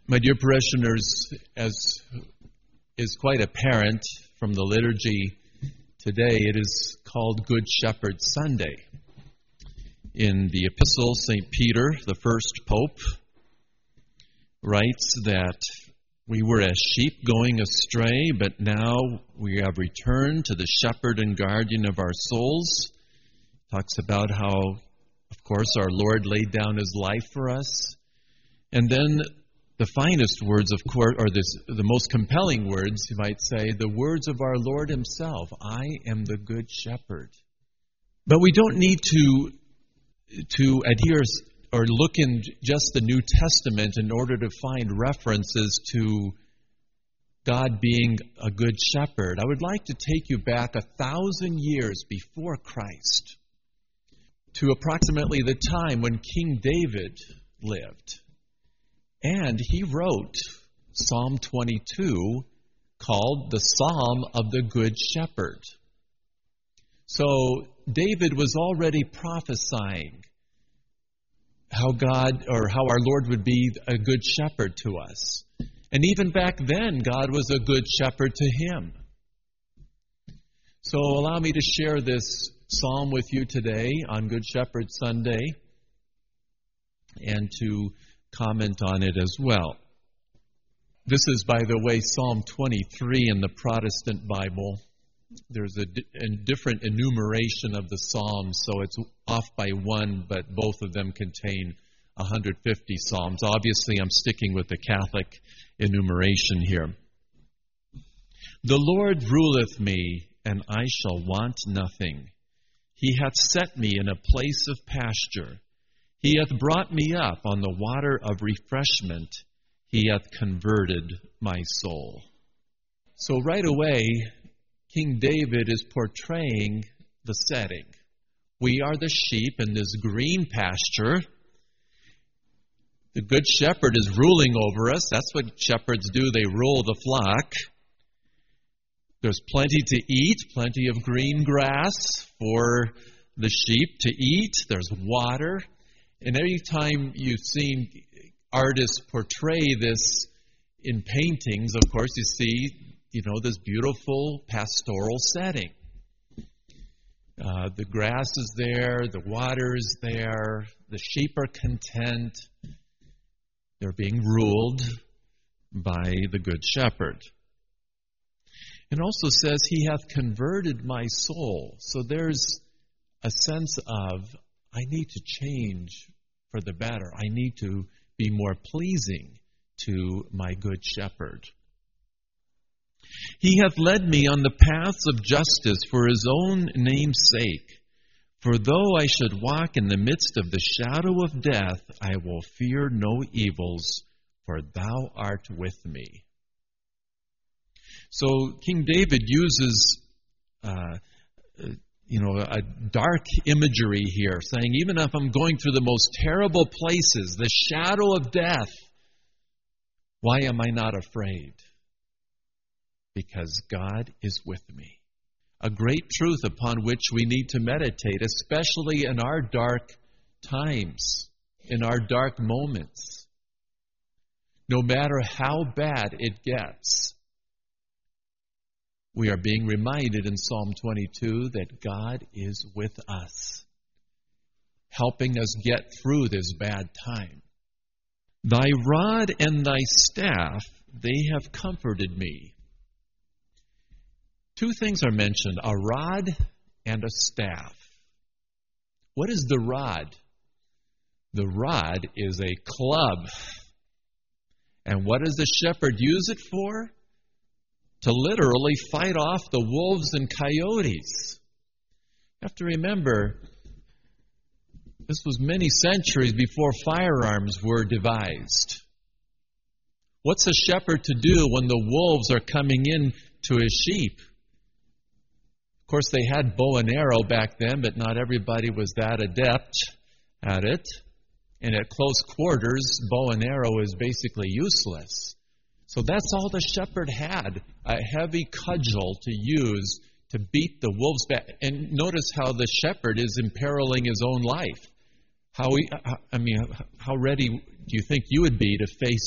My dear parishioners, as is quite apparent from the liturgy today, it is called Good Shepherd Sunday. In the epistle, St. Peter, the first pope, writes that we were as sheep going astray, but now we have returned to the shepherd and guardian of our souls. Talks about how, of course, our Lord laid down his life for us. And then the finest words, of course, or the most compelling words, you might say, the words of our Lord himself, I am the good shepherd. But we don't need to adhere or look in just the New Testament in order to find references to God being a good shepherd. I would like to take you back 1,000 years before Christ to approximately the time when King David lived. And he wrote Psalm 22, called the Psalm of the Good Shepherd. So David was already prophesying how our Lord would be a good shepherd to us. And even back then, God was a good shepherd to him. So allow me to share this psalm with you today on Good Shepherd Sunday and to comment on it as well. This is, by the way, Psalm 23 in the Protestant Bible. There's a different enumeration of the Psalms, so it's off by one, but both of them contain 150 Psalms. Obviously, I'm sticking with the Catholic enumeration here. The Lord ruleth me, and I shall want nothing. He hath set me in a place of pasture. He hath brought me up on the water of refreshment. He hath converted my soul. So right away, King David is portraying the setting. We are the sheep in this green pasture. The good shepherd is ruling over us. That's what shepherds do. They rule the flock. There's plenty to eat, plenty of green grass for the sheep to eat. There's water. And every time you've seen artists portray this in paintings, of course, you see, this beautiful pastoral setting. The grass is there, the water is there, the sheep are content. They're being ruled by the Good Shepherd. It also says, He hath converted my soul. So there's a sense of, I need to change for the better. I need to be more pleasing to my Good Shepherd. He hath led me on the paths of justice for his own name's sake. For though I should walk in the midst of the shadow of death, I will fear no evils, for thou art with me. So King David uses a dark imagery here, saying, even if I'm going through the most terrible places, the shadow of death, why am I not afraid? Because God is with me. A great truth upon which we need to meditate, especially in our dark times, in our dark moments. No matter how bad it gets, we are being reminded in Psalm 22 that God is with us, helping us get through this bad time. Thy rod and thy staff, they have comforted me. Two things are mentioned, a rod and a staff. What is the rod? The rod is a club. And what does the shepherd use it for? To literally fight off the wolves and coyotes. You have to remember, this was many centuries before firearms were devised. What's a shepherd to do when the wolves are coming in to his sheep? Of course, they had bow and arrow back then, but not everybody was that adept at it. And at close quarters, bow and arrow is basically useless. So that's all the shepherd had, a heavy cudgel to use to beat the wolves back. And notice how the shepherd is imperiling his own life. How ready do you think you would be to face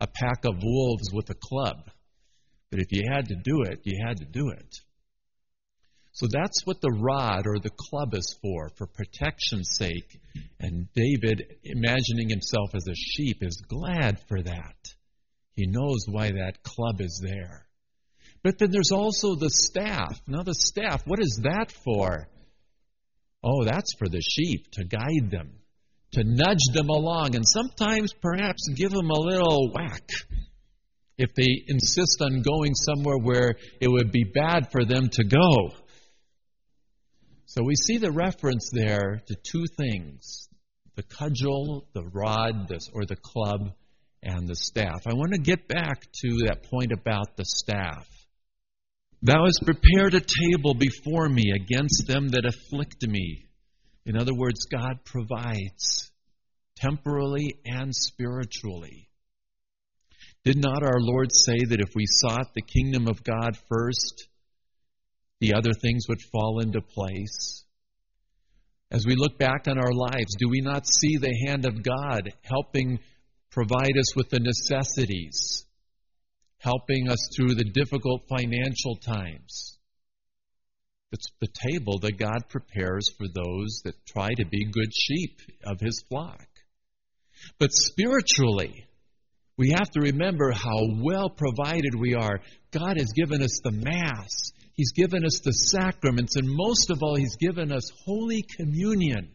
a pack of wolves with a club. But if you had to do it, you had to do it. So that's what the rod or the club is for protection's sake. And David, imagining himself as a sheep, is glad for that. He knows why that club is there. But then there's also the staff. Now the staff, what is that for? Oh, that's for the sheep, to guide them, to nudge them along, and sometimes perhaps give them a little whack if they insist on going somewhere where it would be bad for them to go. So we see the reference there to two things: the cudgel, the rod, or the club, and the staff. I want to get back to that point about the staff. Thou hast prepared a table before me against them that afflict me. In other words, God provides temporally and spiritually. Did not our Lord say that if we sought the kingdom of God first, the other things would fall into place? As we look back on our lives, do we not see the hand of God helping provide us with the necessities, helping us through the difficult financial times? It's the table that God prepares for those that try to be good sheep of His flock. But spiritually, we have to remember how well provided we are. God has given us the Mass. He's given us the sacraments. And most of all, He's given us Holy Communion.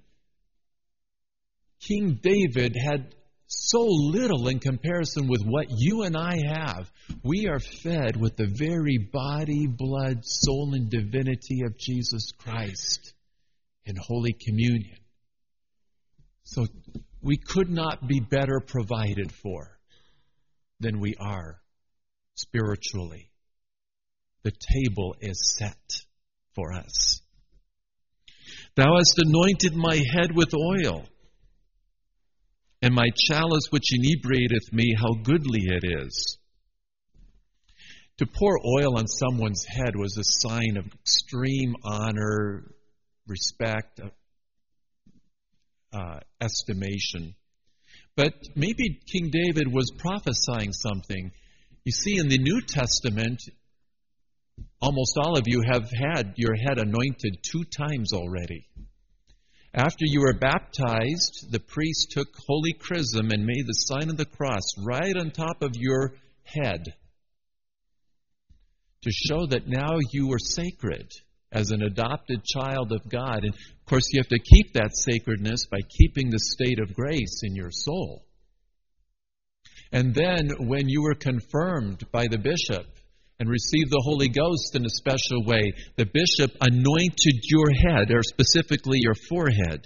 King David had so little in comparison with what you and I have. We are fed with the very body, blood, soul, and divinity of Jesus Christ in Holy Communion. So we could not be better provided for than we are spiritually. The table is set for us. Thou hast anointed my head with oil, and my chalice which inebriateth me, how goodly it is. To pour oil on someone's head was a sign of extreme honor, respect, estimation. But maybe King David was prophesying something. You see, in the New Testament, almost all of you have had your head anointed 2 times already. After you were baptized, the priest took holy chrism and made the sign of the cross right on top of your head to show that now you were sacred as an adopted child of God. And of course, you have to keep that sacredness by keeping the state of grace in your soul. And then when you were confirmed by the bishop and received the Holy Ghost in a special way, the bishop anointed your head, or specifically your forehead,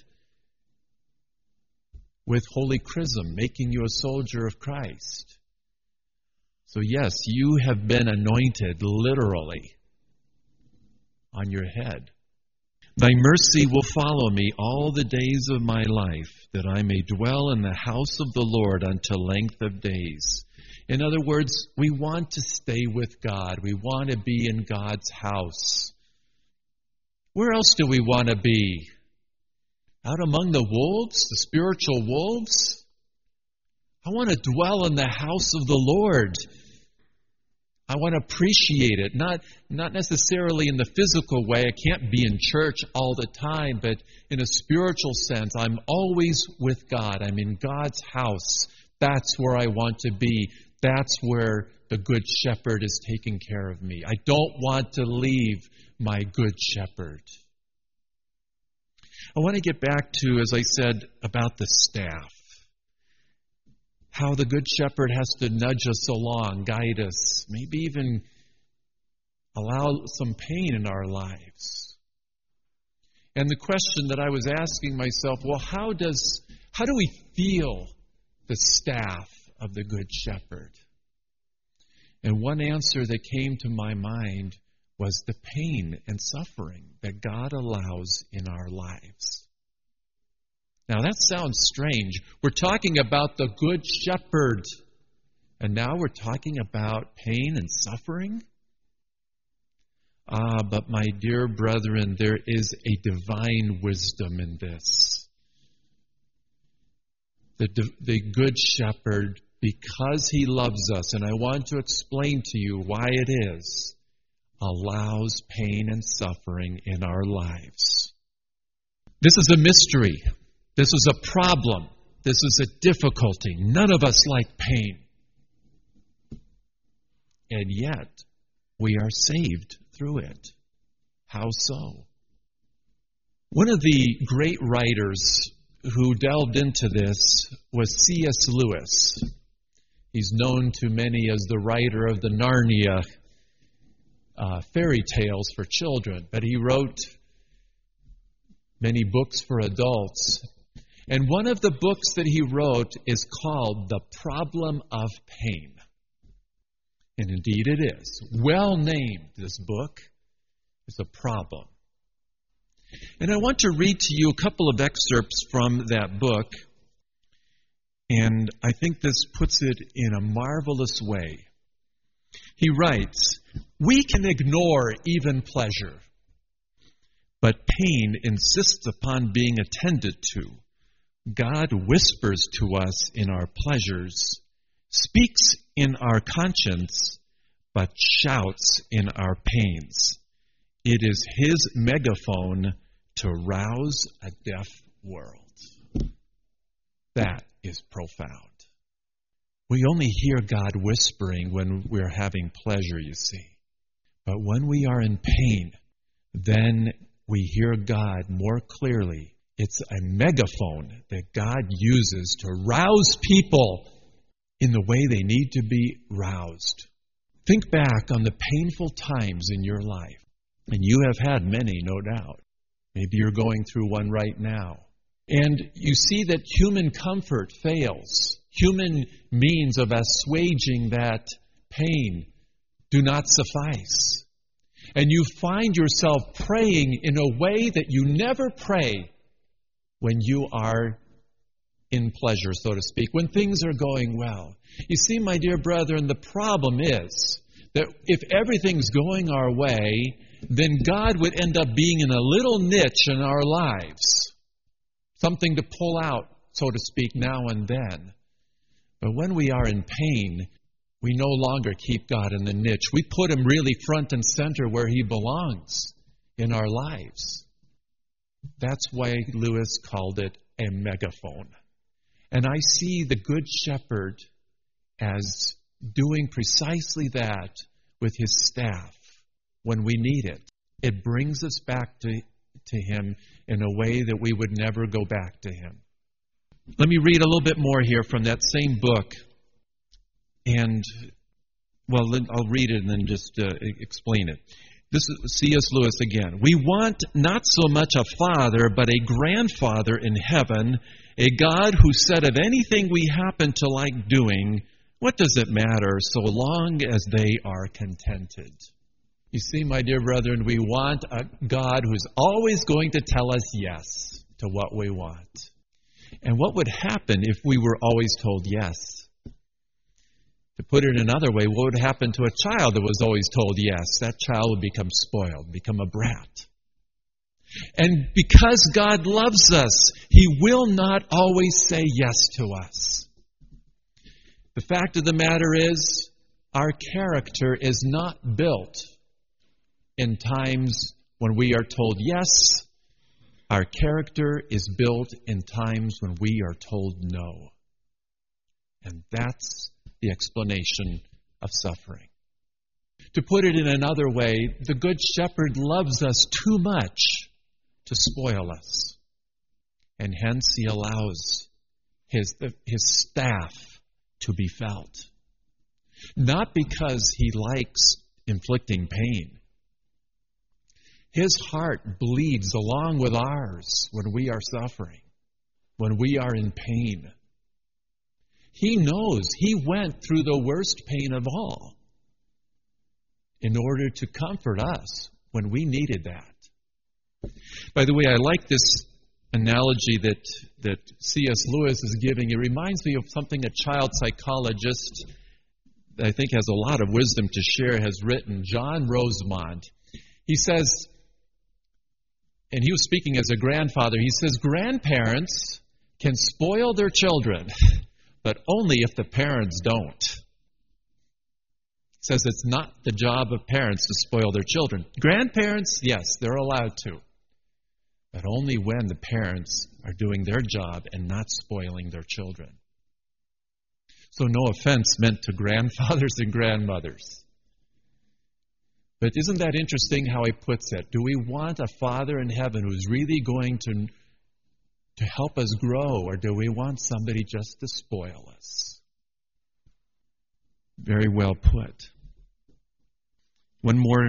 with holy chrism, making you a soldier of Christ. So yes, you have been anointed literally on your head. Thy mercy will follow me all the days of my life, that I may dwell in the house of the Lord unto length of days. In other words, we want to stay with God. We want to be in God's house. Where else do we want to be? Out among the wolves, the spiritual wolves? I want to dwell in the house of the Lord. I want to appreciate it, not necessarily in the physical way. I can't be in church all the time, but in a spiritual sense, I'm always with God. I'm in God's house. That's where I want to be. That's where the Good Shepherd is taking care of me. I don't want to leave my Good Shepherd. I want to get back to, as I said, about the staff. How the Good Shepherd has to nudge us along, guide us, maybe even allow some pain in our lives. And the question that I was asking myself, well, how do we feel the staff of the Good Shepherd? And one answer that came to my mind was the pain and suffering that God allows in our lives. Now that sounds strange. We're talking about the Good Shepherd, and now we're talking about pain and suffering? But my dear brethren, there is a divine wisdom in this. The Good Shepherd because He loves us, and I want to explain to you why it is, allows pain and suffering in our lives. This is a mystery. This is a problem. This is a difficulty. None of us like pain. And yet, we are saved through it. How so? One of the great writers who delved into this was C.S. Lewis. He's known to many as the writer of the Narnia fairy tales for children, but he wrote many books for adults. And one of the books that he wrote is called The Problem of Pain. And indeed it is. Well named, this book is a problem. And I want to read to you a couple of excerpts from that book. And I think this puts it in a marvelous way. He writes, "We can ignore even pleasure, but pain insists upon being attended to. God whispers to us in our pleasures, speaks in our conscience, but shouts in our pains. It is His megaphone to rouse a deaf world." That is profound. We only hear God whispering when we're having pleasure, you see. But when we are in pain, then we hear God more clearly. It's a megaphone that God uses to rouse people in the way they need to be roused. Think back on the painful times in your life. And you have had many, no doubt. Maybe you're going through one right now. And you see that human comfort fails. Human means of assuaging that pain do not suffice. And you find yourself praying in a way that you never pray when you are in pleasure, so to speak, when things are going well. You see, my dear brethren, the problem is that if everything's going our way, then God would end up being in a little niche in our lives. Something to pull out, so to speak, now and then. But when we are in pain, we no longer keep God in the niche. We put Him really front and center where He belongs in our lives. That's why Lewis called it a megaphone. And I see the Good Shepherd as doing precisely that with His staff when we need it. It brings us back to Him in a way that we would never go back to Him. Let me read a little bit more here from that same book. And, well, I'll read it and then just explain it. This is C.S. Lewis again. "We want not so much a father, but a grandfather in heaven, a God who said of anything we happen to like doing, what does it matter so long as they are contented?" You see, my dear brethren, we want a God who's always going to tell us yes to what we want. And what would happen if we were always told yes? To put it another way, what would happen to a child that was always told yes? That child would become spoiled, become a brat. And because God loves us, He will not always say yes to us. The fact of the matter is, our character is not built in times when we are told yes. Our character is built in times when we are told no. And that's the explanation of suffering. To put it in another way, the Good Shepherd loves us too much to spoil us. And hence He allows His staff to be felt. Not because He likes inflicting pain. His heart bleeds along with ours when we are suffering, when we are in pain. He knows He went through the worst pain of all in order to comfort us when we needed that. By the way, I like this analogy that C.S. Lewis is giving. It reminds me of something a child psychologist that I think has a lot of wisdom to share has written, John Rosemont. He says, and he was speaking as a grandfather, he says, grandparents can spoil their children, but only if the parents don't. It says it's not the job of parents to spoil their children. Grandparents, yes, they're allowed to, but only when the parents are doing their job and not spoiling their children. So no offense meant to grandfathers and grandmothers. But isn't that interesting how he puts it? Do we want a Father in heaven who's really going to help us grow, or do we want somebody just to spoil us? Very well put. One more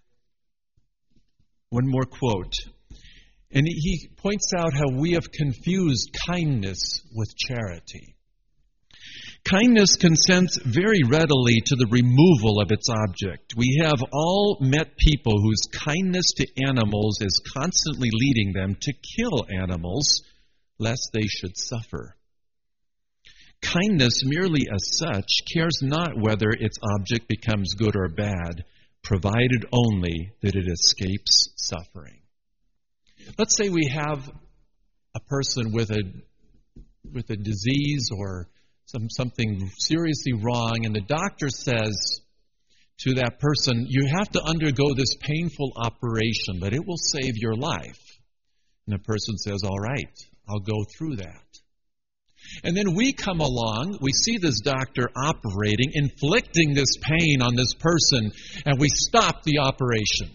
quote. And he points out how we have confused kindness with charity. Kindness consents very readily to the removal of its object. We have all met people whose kindness to animals is constantly leading them to kill animals, lest they should suffer. Kindness, merely as such, cares not whether its object becomes good or bad, provided only that it escapes suffering. Let's say we have a person with a disease or something seriously wrong, and the doctor says to that person, you have to undergo this painful operation, but it will save your life. And the person says, all right, I'll go through that. And then we come along, we see this doctor operating, inflicting this pain on this person, and we stop the operation.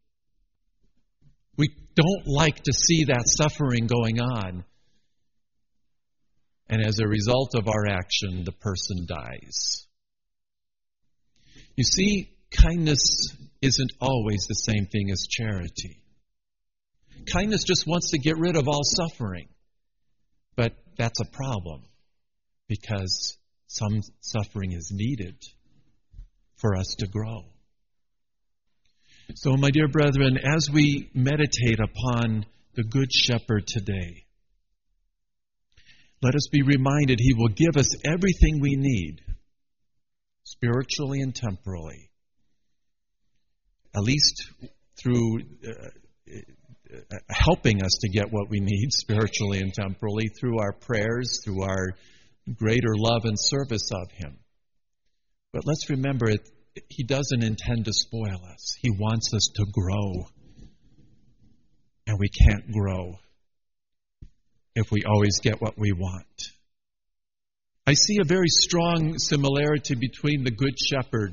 We don't like to see that suffering going on. And as a result of our action, the person dies. You see, kindness isn't always the same thing as charity. Kindness just wants to get rid of all suffering. But that's a problem, because some suffering is needed for us to grow. So, my dear brethren, as we meditate upon the Good Shepherd today, let us be reminded He will give us everything we need, spiritually and temporally, at least through helping us to get what we need spiritually and temporally through our prayers, through our greater love and service of Him. But let's remember, He doesn't intend to spoil us. He wants us to grow. And we can't grow if we always get what we want. I see a very strong similarity between the Good Shepherd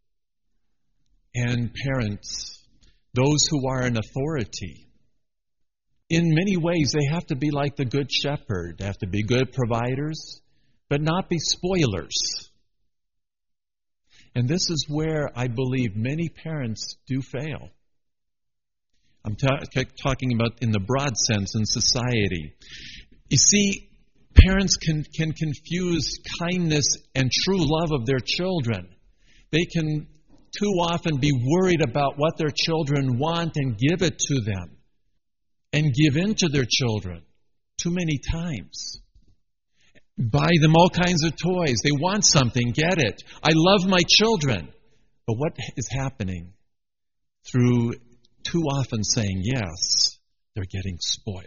and parents, those who are in authority. In many ways, they have to be like the Good Shepherd. They have to be good providers, but not be spoilers. And this is where I believe many parents do fail. I'm talking about in the broad sense in society. You see, parents can confuse kindness and true love of their children. They can too often be worried about what their children want and give it to them, and give in to their children too many times. Buy them all kinds of toys. They want something, get it. I love my children. But what is happening? Through too often saying yes, they're getting spoiled.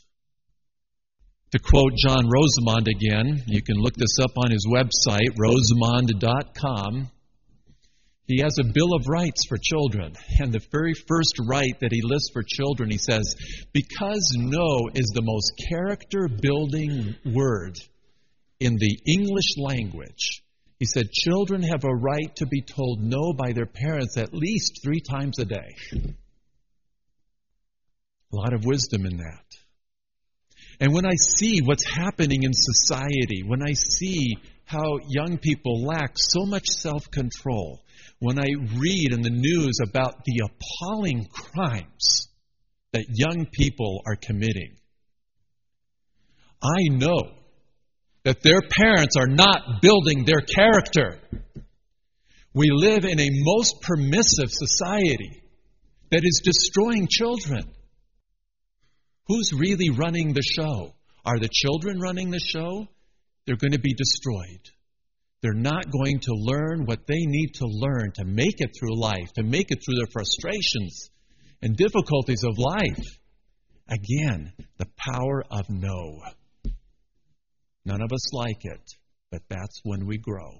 To quote John Rosamond again, you can look this up on his website, rosamond.com. He has a Bill of Rights for children. And the very first right that he lists for children, he says, because no is the most character-building word in the English language, he said, children have a right to be told no by their parents at least 3 times a day. A lot of wisdom in that. And when I see what's happening in society, when I see how young people lack so much self-control, when I read in the news about the appalling crimes that young people are committing, I know that their parents are not building their character. We live in a most permissive society that is destroying children. Who's really running the show? Are the children running the show? They're going to be destroyed. They're not going to learn what they need to learn to make it through life, to make it through the frustrations and difficulties of life. Again, the power of no. None of us like it, but that's when we grow.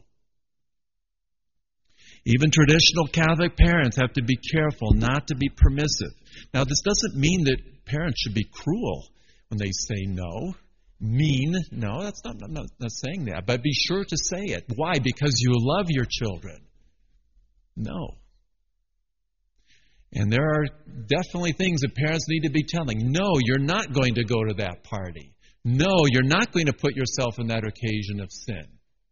Even traditional Catholic parents have to be careful not to be permissive. Now, this doesn't mean that parents should be cruel when they say no. Mean, no, I'm not saying that. But be sure to say it. Why? Because you love your children. No. And there are definitely things that parents need to be telling. No, you're not going to go to that party. No, you're not going to put yourself in that occasion of sin.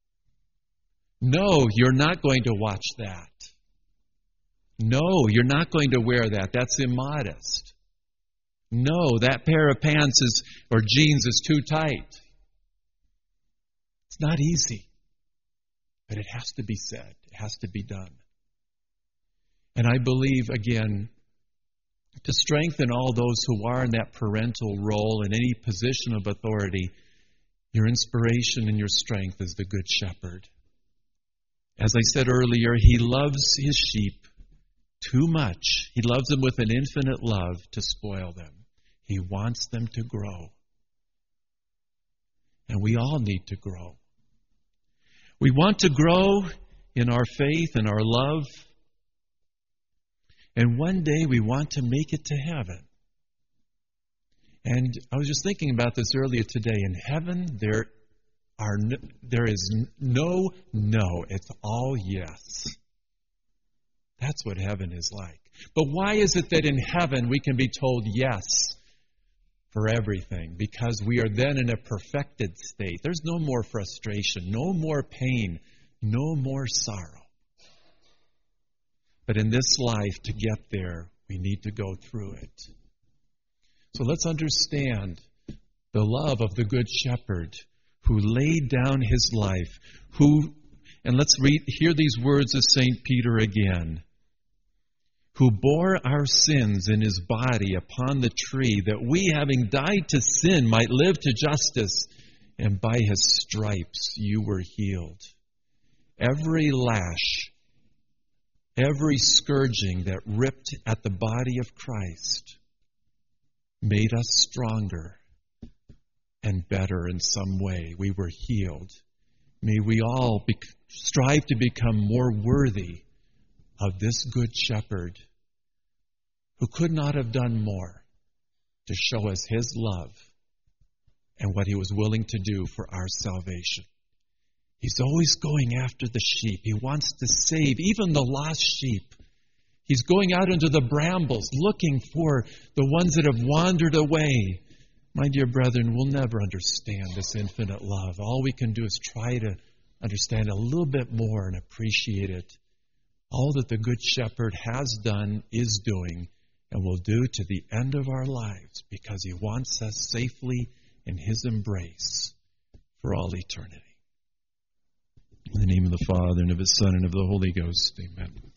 No, you're not going to watch that. No, you're not going to wear that. That's immodest. No, that pair of pants or jeans is too tight. It's not easy. But it has to be said. It has to be done. And I believe, again, to strengthen all those who are in that parental role in any position of authority, your inspiration and your strength is the Good Shepherd. As I said earlier, He loves His sheep too much. He loves them with an infinite love to spoil them. He wants them to grow. And we all need to grow. We want to grow in our faith and our love. And one day we want to make it to heaven. And I was just thinking about this earlier today. In heaven, there is no, it's all yes. That's what heaven is like. But why is it that in heaven we can be told yes for everything? Because we are then in a perfected state. There's no more frustration, no more pain, no more sorrow. But in this life, to get there, we need to go through it. So let's understand the love of the Good Shepherd who laid down His life, and let's hear these words of St. Peter again, who bore our sins in His body upon the tree, that we, having died to sin, might live to justice, and by His stripes you were healed. Every lash, every scourging that ripped at the body of Christ made us stronger and better in some way. We were healed. May we all strive to become more worthy of this Good Shepherd who could not have done more to show us His love and what He was willing to do for our salvation. He's always going after the sheep. He wants to save even the lost sheep. He's going out into the brambles looking for the ones that have wandered away. My dear brethren, we'll never understand this infinite love. All we can do is try to understand a little bit more and appreciate it. All that the Good Shepherd has done, is doing, and will do to the end of our lives, because He wants us safely in His embrace for all eternity. In the name of the Father, and of His Son, and of the Holy Ghost, amen.